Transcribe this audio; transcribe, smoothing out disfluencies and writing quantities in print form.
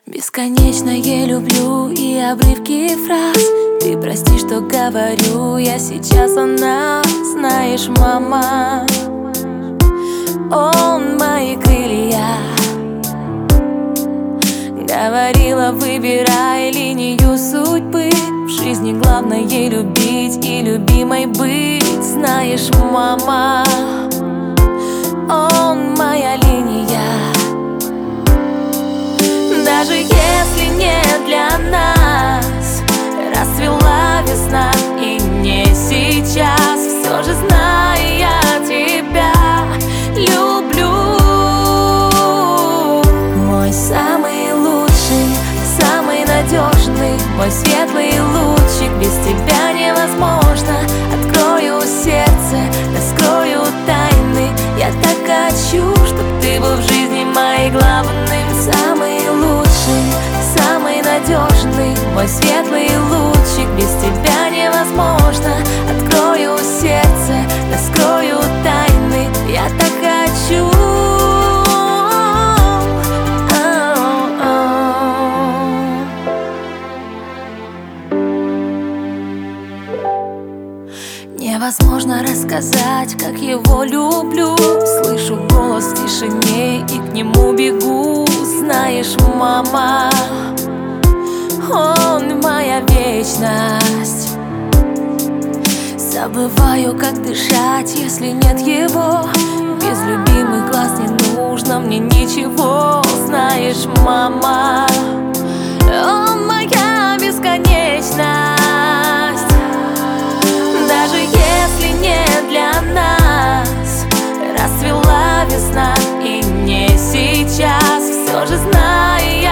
Бесконечно я люблю и обрывки фраз. Ты прости, что говорю я сейчас о нас. Знаешь, мама, он мои крылья. Говорила, выбирай линию судьбы. В жизни главное любить и любимой быть. Знаешь, мама, он моя линия. Даже если не для нас расцвела весна и не сейчас, все же знаю, я тебя люблю. Мой самый лучший, самый надежный, мой светлый лучик. Без тебя невозможно. Открою сердце, раскрою тайны. Я так хочу, чтоб ты был в жизни моей главным. Самый лучший, самый надежный, мой светлый лучик. Без тебя невозможно. Открою сердце, раскрою тайны. Я так хочу. Невозможно рассказать, как его люблю. Слышу голос в тишине и к нему бегу. Знаешь, мама, он моя вечность. Забываю, как дышать, если нет его. Без любимых глаз не нужно мне ничего. Знаешь, мама, он моя бесконечность. Даже если не для нас расцвела весна и не сейчас, все же знаю,